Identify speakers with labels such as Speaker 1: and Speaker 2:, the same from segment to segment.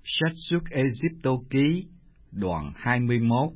Speaker 1: Sách Xuất Ê-díp-tô ký, đoạn 21.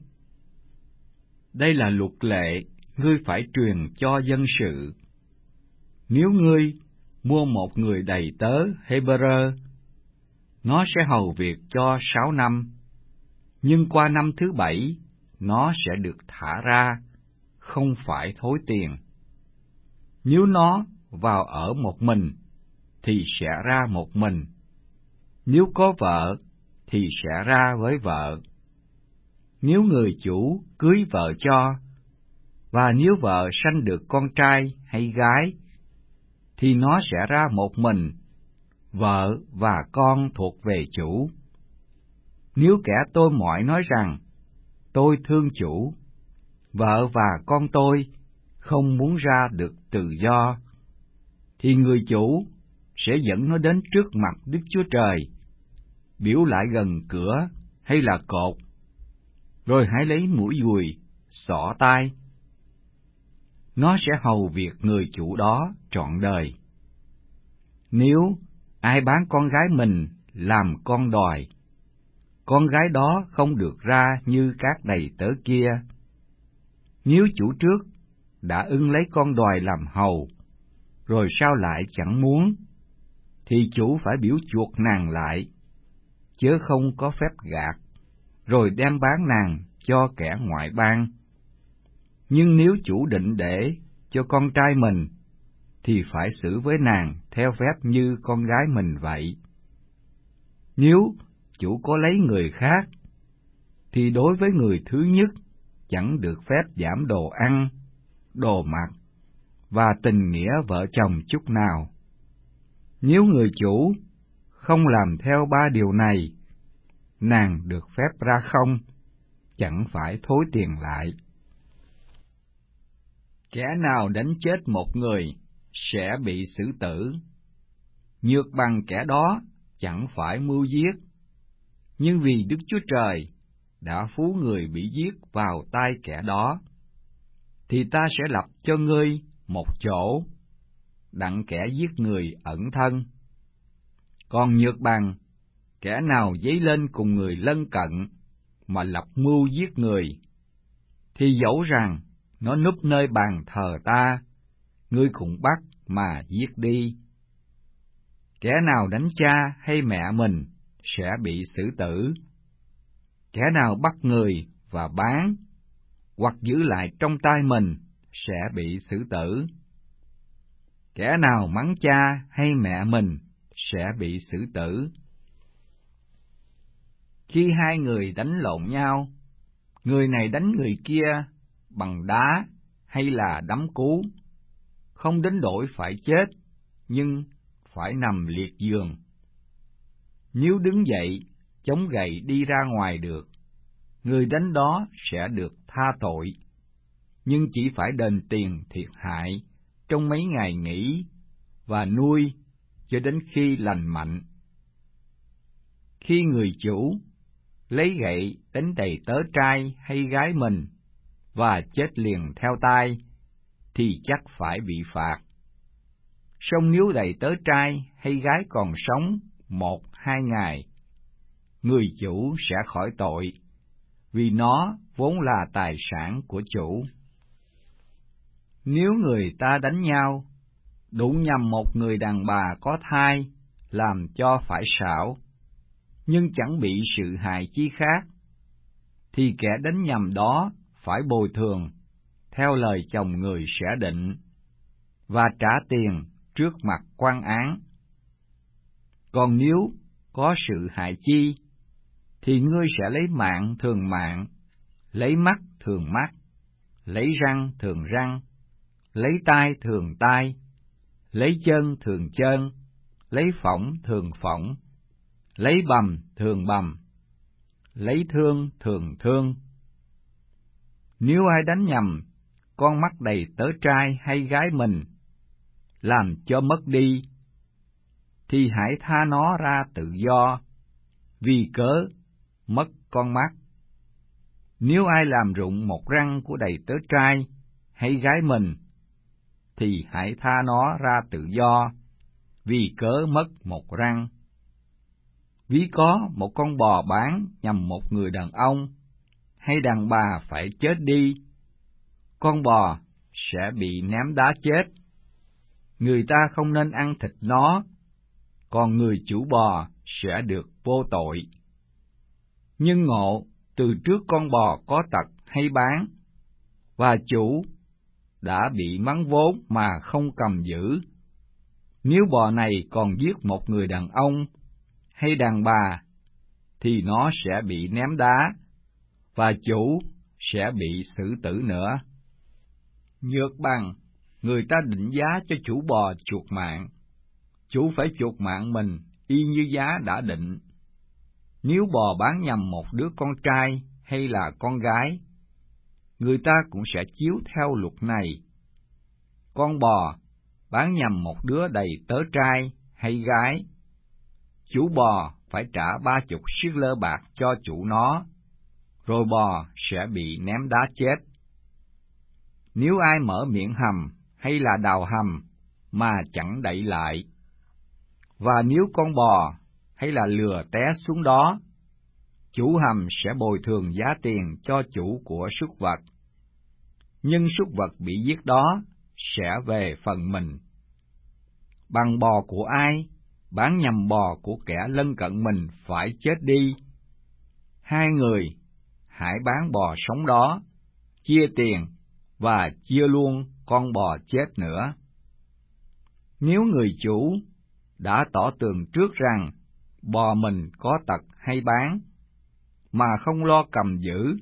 Speaker 1: Đây là luật lệ, ngươi phải truyền cho dân sự. Nếu ngươi mua một người đầy tớ Hê-bơ-rơ, nó sẽ hầu việc cho 6 năm, nhưng qua năm thứ 7, nó sẽ được thả ra, không phải thối tiền. Nếu nó vào ở một mình, thì sẽ ra một mình. Nếu có vợ, thì sẽ ra với vợ. Nếu người chủ cưới vợ cho, và nếu vợ sanh được con trai hay gái, thì nó sẽ ra một mình, vợ và con thuộc về chủ. Nếu kẻ tôi mọi nói rằng, tôi thương chủ, vợ và con tôi không muốn ra được tự do, thì người chủ sẽ dẫn nó đến trước mặt Đức Chúa Trời, biểu lại gần cửa hay là cột, rồi hãy lấy mũi dùi, xỏ tai. Nó sẽ hầu việc người chủ đó trọn đời. Nếu ai bán con gái mình làm con đòi, con gái đó không được ra như các đầy tớ kia. Nếu chủ trước đã ưng lấy con đòi làm hầu, rồi sao lại chẳng muốn, thì chủ phải biểu chuộc nàng lại, chớ không có phép gạt, rồi đem bán nàng cho kẻ ngoại bang. Nhưng nếu chủ định để cho con trai mình, thì phải xử với nàng theo phép như con gái mình vậy. Nếu chủ có lấy người khác, thì đối với người thứ nhất chẳng được phép giảm đồ ăn, đồ mặc và tình nghĩa vợ chồng chút nào. Nếu người chủ không làm theo 3 điều này, nàng được phép ra không, chẳng phải thối tiền lại. Kẻ nào đánh chết một người sẽ bị xử tử. Nhược bằng kẻ đó chẳng phải mưu giết, nhưng vì Đức Chúa Trời đã phú người bị giết vào tay kẻ đó, thì ta sẽ lập cho ngươi một chỗ, đặng kẻ giết người ẩn thân. Còn nhược bằng kẻ nào dấy lên cùng người lân cận mà lập mưu giết người, thì dẫu rằng nó núp nơi bàn thờ ta, ngươi cũng bắt mà giết đi. Kẻ nào đánh cha hay mẹ mình sẽ bị xử tử. Kẻ nào bắt người và bán, hoặc giữ lại trong tay mình sẽ bị xử tử. Kẻ nào mắng cha hay mẹ mình sẽ bị xử tử. Khi hai người đánh lộn nhau, người này đánh người kia bằng đá hay là đấm cú, không đến nỗi phải chết, nhưng phải nằm liệt giường. Nếu đứng dậy, chống gậy đi ra ngoài được, người đánh đó sẽ được tha tội, nhưng chỉ phải đền tiền thiệt hại trong mấy ngày nghỉ và nuôi cho đến khi lành mạnh. Khi người chủ lấy gậy đánh đầy tớ trai hay gái mình và chết liền theo tay, thì chắc phải bị phạt. Song nếu đầy tớ trai hay gái còn sống 1-2 ngày, người chủ sẽ khỏi tội, vì nó vốn là tài sản của chủ. Nếu người ta đánh nhau, đụng nhầm một người đàn bà có thai, làm cho phải sạo, nhưng chẳng bị sự hại chi khác, thì kẻ đánh nhầm đó phải bồi thường, theo lời chồng người sẽ định, và trả tiền trước mặt quan án. Còn nếu có sự hại chi, thì ngươi sẽ lấy mạng thường mạng, lấy mắt thường mắt, lấy răng thường răng, lấy tai thường tai, lấy chân thường chân, lấy phỏng thường phỏng, lấy bầm thường bầm, lấy thương thường thương. Nếu ai đánh nhầm con mắt đầy tớ trai hay gái mình, làm cho mất đi, thì hãy tha nó ra tự do, vì cớ mất con mắt. Nếu ai làm rụng một răng của đầy tớ trai hay gái mình, thì hãy tha nó ra tự do, vì cớ mất một răng. Ví có một con bò bán nhằm một người đàn ông hay đàn bà phải chết đi, con bò sẽ bị ném đá chết. Người ta không nên ăn thịt nó, còn người chủ bò sẽ được vô tội. Nhưng ngộ, từ trước con bò có tật hay bán, và chủ đã bị mắng vốn mà không cầm giữ. Nếu bò này còn giết một người đàn ông hay đàn bà, thì nó sẽ bị ném đá, và chủ sẽ bị xử tử nữa. Nhược bằng, người ta định giá cho chủ bò chuộc mạng, chủ phải chuộc mạng mình y như giá đã định. Nếu bò bán nhầm một đứa con trai hay là con gái, người ta cũng sẽ chiếu theo luật này. Con bò bán nhầm một đứa đầy tớ trai hay gái, chủ bò phải trả 30 siết lơ bạc cho chủ nó, rồi bò sẽ bị ném đá chết. Nếu ai mở miệng hầm hay là đào hầm mà chẳng đậy lại, và nếu con bò hay là lừa té xuống đó, chủ hầm sẽ bồi thường giá tiền cho chủ của súc vật. Nhưng súc vật bị giết đó sẽ về phần mình. Bằng bò của ai, bán nhầm bò của kẻ lân cận mình phải chết đi. Hai người hãy bán bò sống đó, chia tiền và chia luôn con bò chết nữa. Nếu người chủ đã tỏ tường trước rằng bò mình có tật hay bán, mà không lo cầm giữ,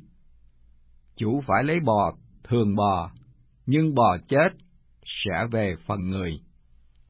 Speaker 1: chủ phải lấy bò thường bò, nhưng bò chết sẽ về phần người.